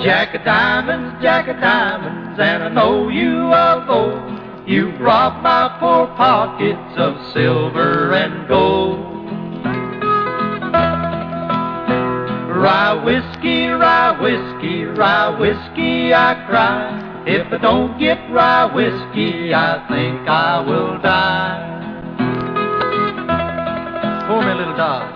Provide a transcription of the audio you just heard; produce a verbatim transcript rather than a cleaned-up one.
Jack of diamonds, Jack of diamonds, and I know you of old. You've robbed my poor pockets of silver and gold. Rye whiskey, rye whiskey, rye whiskey, I cry. If I don't get rye whiskey, I think I will die. Pour me a little dog.